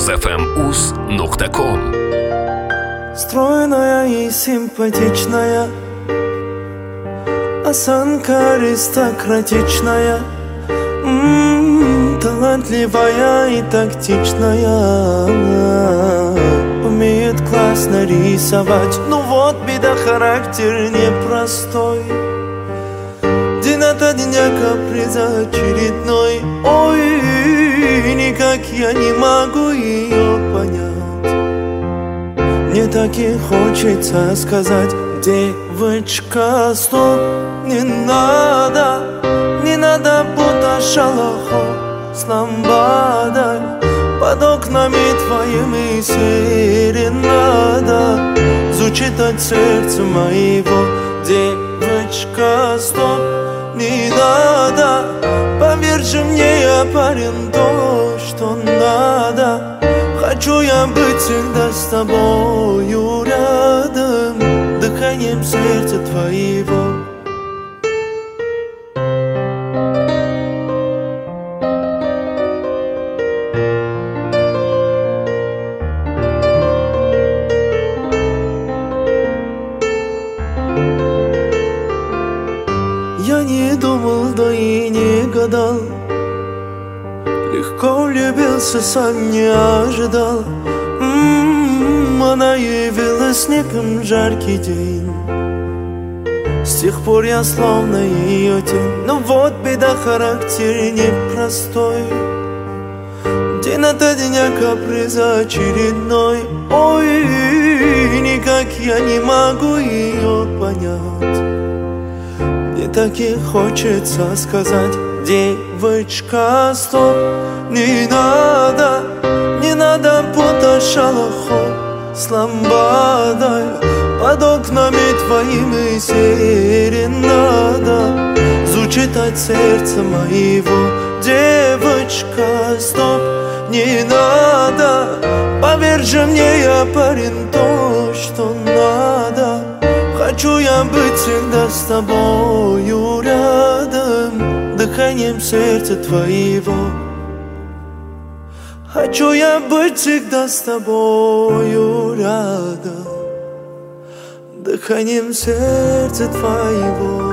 ruzfmus.com. Стройная и симпатичная, осанка аристократичная, талантливая и тактичная, умеет классно рисовать. Ну вот беда, характер непростой, день ото дня каприза очередной. Ой, никак я не могу ее понять. Мне так и хочется сказать: девочка, стоп, не надо будто шалахо с ламбадой под окнами твоими серенада звучит от сердца моего. Девочка, стоп, не надо, поверь же мне, я парень, то, что надо. Хочу я быть всегда с тобою рядом, дыханием сердца твоего. Я не думал, да и не гадал, легко влюбился, сам не ожидал. Она явилась неким жаркий день, с тех пор я словно ее тень. Но вот беда, характер непростой, день ото дня каприза очередной. Ой, никак я не могу ее понять. Мне так и хочется сказать: девочка, стоп, не надо путать шалахо с ламбадой под окнами твоими серенада звучит от сердца моего. Девочка, стоп, не надо, поверь же мне, я парень, то, что надо. Хочу я быть всегда с тобою рядом, дыханием сердца твоего. Хочу я быть всегда с тобою рядом, дыханием сердца твоего.